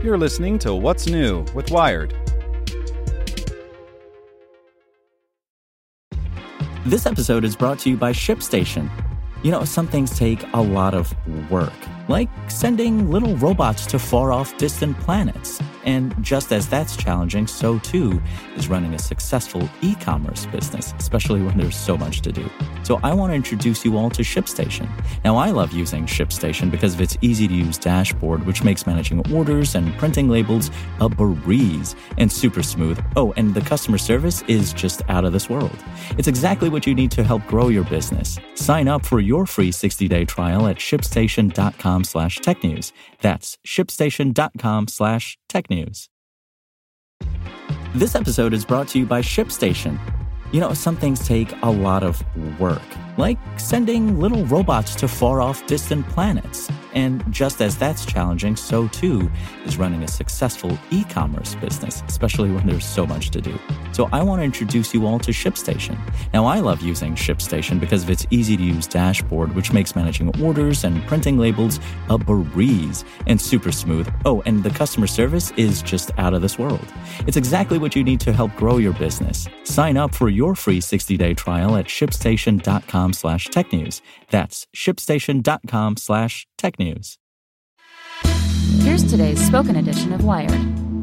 You're listening to What's New with Wired. This episode is brought to you by ShipStation. You know, some things take a lot of work, like sending little robots to far-off distant planets. And just as that's challenging, so too is running a successful e-commerce business, especially when there's so much to do. So I want to introduce you all to ShipStation. Now, I love using ShipStation because of its easy-to-use dashboard, which makes managing orders and printing labels a breeze and super smooth. Oh, and the customer service is just out of this world. It's exactly what you need to help grow your business. Sign up for your free 60-day trial at shipstation.com/technews. That's shipstation.com/technews. This episode is brought to you by ShipStation. You know, some things take a lot of work, like sending little robots to far-off distant planets. And just as that's challenging, so too is running a successful e-commerce business, especially when there's so much to do. So I want to introduce you all to ShipStation. Now, I love using ShipStation because of its easy-to-use dashboard, which makes managing orders and printing labels a breeze and super smooth. Oh, and the customer service is just out of this world. It's exactly what you need to help grow your business. Sign up for your free 60-day trial at shipstation.com/technews. That's shipstation.com/technews. Here's today's spoken edition of Wired.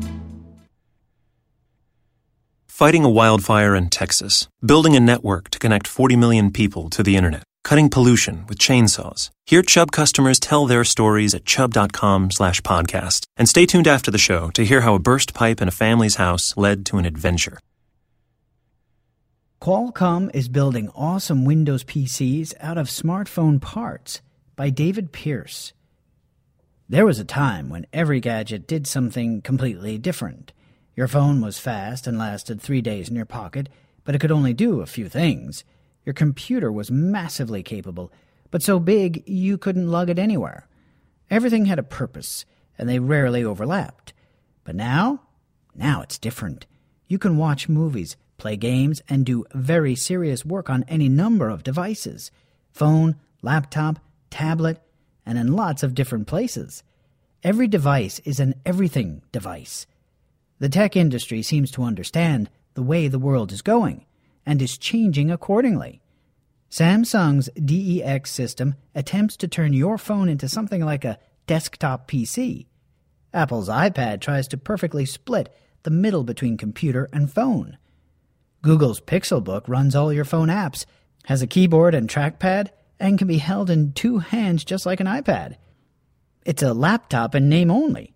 Fighting a wildfire in Texas, building a network to connect 40 million people to the internet, cutting pollution with chainsaws. Hear Chubb customers tell their stories at chubb.com/podcast. And stay tuned after the show to hear how a burst pipe in a family's house led to an adventure. Qualcomm is building awesome Windows PCs out of smartphone parts by David Pierce. There was a time when every gadget did something completely different. Your phone was fast and lasted 3 days in your pocket, but it could only do a few things. Your computer was massively capable, but so big you couldn't lug it anywhere. Everything had a purpose, and they rarely overlapped. But now it's different. You can watch movies, play games, and do very serious work on any number of devices. Phone, laptop, tablet, and in lots of different places. Every device is an everything device. The tech industry seems to understand the way the world is going and is changing accordingly. Samsung's DeX system attempts to turn your phone into something like a desktop PC. Apple's iPad tries to perfectly split the middle between computer and phone. Google's Pixelbook runs all your phone apps, has a keyboard and trackpad, and can be held in two hands just like an iPad. It's a laptop in name only.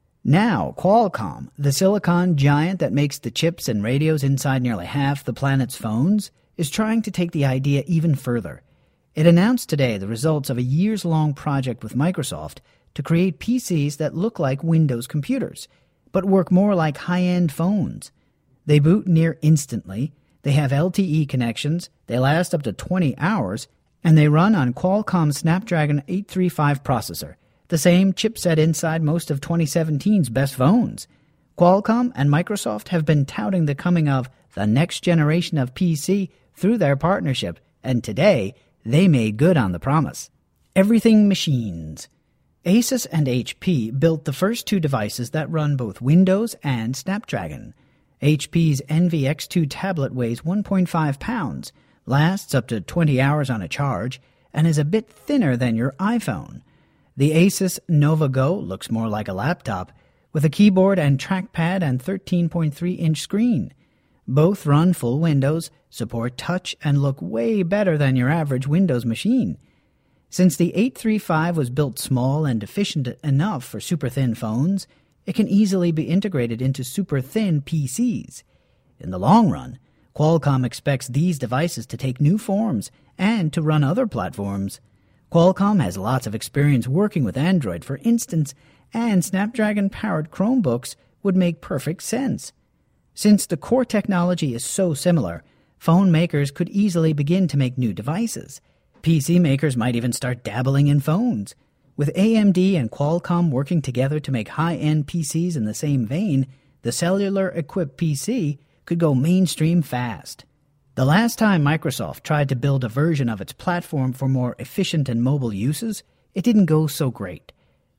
Now, Qualcomm, the silicon giant that makes the chips and radios inside nearly half the planet's phones, is trying to take the idea even further. It announced today the results of a years-long project with Microsoft to create PCs that look like Windows computers, but work more like high-end phones. They boot near instantly, they have LTE connections, they last up to 20 hours, and they run on Qualcomm's Snapdragon 835 processor, the same chipset inside most of 2017's best phones. Qualcomm and Microsoft have been touting the coming of the next generation of PC through their partnership, and today they made good on the promise. Everything machines. Asus and HP built the first two devices that run both Windows and Snapdragon. HP's Envy X2 tablet weighs 1.5 pounds, lasts up to 20 hours on a charge, and is a bit thinner than your iPhone. The Asus Nova Go looks more like a laptop, with a keyboard and trackpad and 13.3-inch screen. Both run full Windows, support touch, and look way better than your average Windows machine. Since the 835 was built small and efficient enough for super-thin phones, it can easily be integrated into super-thin PCs. In the long run, Qualcomm expects these devices to take new forms and to run other platforms. Qualcomm has lots of experience working with Android, for instance, and Snapdragon-powered Chromebooks would make perfect sense. Since the core technology is so similar, phone makers could easily begin to make new devices. PC makers might even start dabbling in phones. With AMD and Qualcomm working together to make high-end PCs in the same vein, the cellular-equipped PC could go mainstream fast. The last time Microsoft tried to build a version of its platform for more efficient and mobile uses, it didn't go so great.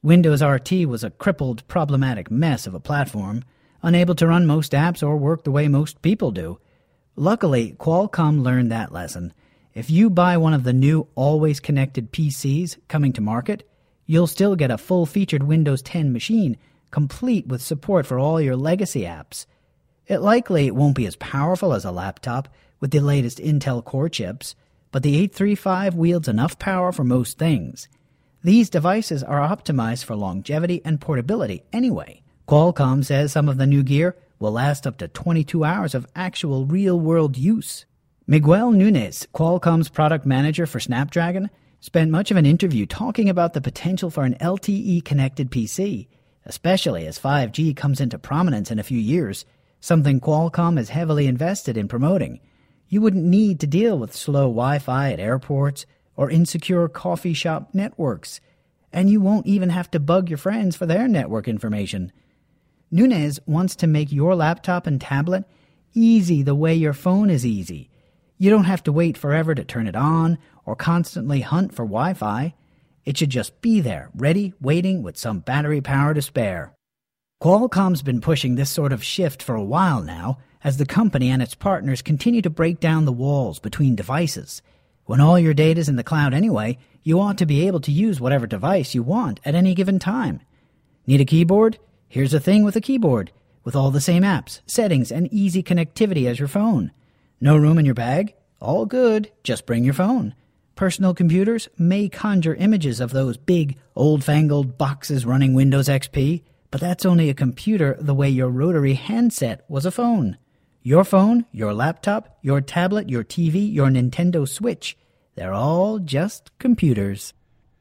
Windows RT was a crippled, problematic mess of a platform, unable to run most apps or work the way most people do. Luckily, Qualcomm learned that lesson. If you buy one of the new always-connected PCs coming to market, you'll still get a full-featured Windows 10 machine, complete with support for all your legacy apps. It likely won't be as powerful as a laptop with the latest Intel Core chips, but the 835 wields enough power for most things. These devices are optimized for longevity and portability anyway. Qualcomm says some of the new gear will last up to 22 hours of actual real-world use. Miguel Nunes, Qualcomm's product manager for Snapdragon, spent much of an interview talking about the potential for an LTE-connected PC, especially as 5G comes into prominence in a few years, something Qualcomm has heavily invested in promoting. You wouldn't need to deal with slow Wi-Fi at airports or insecure coffee shop networks, and you won't even have to bug your friends for their network information. Nunes wants to make your laptop and tablet easy the way your phone is easy. You don't have to wait forever to turn it on or constantly hunt for Wi-Fi. It should just be there, ready, waiting with some battery power to spare. Qualcomm's been pushing this sort of shift for a while now, as the company and its partners continue to break down the walls between devices. When all your data's in the cloud anyway, you ought to be able to use whatever device you want at any given time. Need a keyboard? Here's a thing with a keyboard, with all the same apps, settings, and easy connectivity as your phone. No room in your bag? All good, just bring your phone. Personal computers may conjure images of those big, old-fangled boxes running Windows XP, but that's only a computer the way your rotary handset was a phone. Your phone, your laptop, your tablet, your TV, your Nintendo Switch, they're all just computers.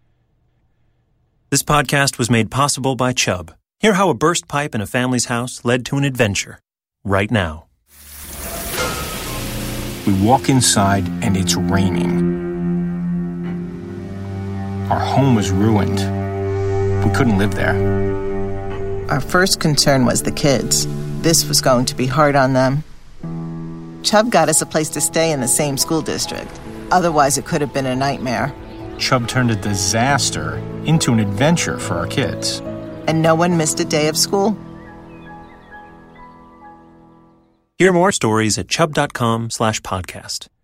This podcast was made possible by Chubb. Hear how a burst pipe in a family's house led to an adventure right now. We walk inside and it's raining. Our home was ruined. We couldn't live there. Our first concern was the kids. This was going to be hard on them. Chubb got us a place to stay in the same school district. Otherwise, it could have been a nightmare. Chubb turned a disaster into an adventure for our kids. And no one missed a day of school. Hear more stories at chubb.com/podcast.